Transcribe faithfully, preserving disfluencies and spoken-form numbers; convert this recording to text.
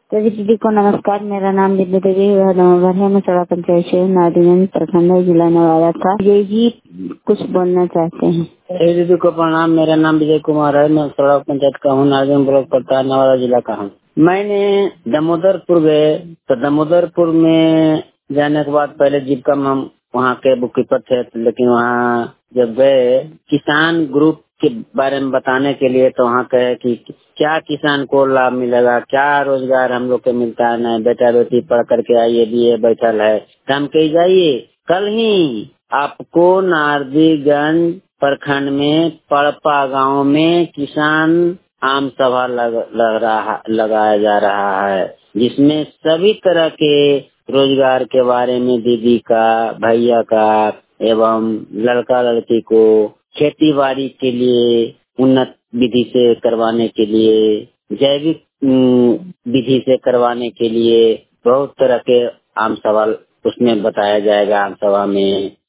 सभी दीदी को नमस्कार। मेरा नाम दिव्या देवी नवंबर है। मैं सड़ा पंचायत से नादिगंज प्रखंड जिला नवादा का। विजय जी कुछ बोलना चाहते हैं। सभी दीदी को प्रणाम। मेरा नाम विजय कुमार है। मैं सड़ा पंचायत का हूँ, नादिगंज ब्लॉक पड़ता है, नवादा जिला का हूँ। मैंने दामोदरपुर गए तो दामोदरपुर में जाने के बाद पहले जीविका में हम वहाँ के बुक कीपर थे, लेकिन वहाँ जब गए किसान ग्रुप के बारे में बताने के लिए तो वहाँ कहे कि क्या किसान को लाभ मिलेगा, क्या रोजगार हम लोग को मिलता है। नहीं, बेटा बेटी पढ़ करके आइए, बी ए बैठल है, काम के जाइए। कल ही आपको नारदीगंज प्रखंड में पड़पा गांव में किसान आम सभा लग, लग रहा लगाया जा रहा है, जिसमें सभी तरह के रोजगार के बारे में दीदी का, भैया का एवं लड़का लड़की को खेती बाड़ी के लिए उन्नत विधि से करवाने के लिए, जैविक विधि से करवाने के लिए बहुत तरह के आम सवाल उसमें बताया जाएगा। आम सभा में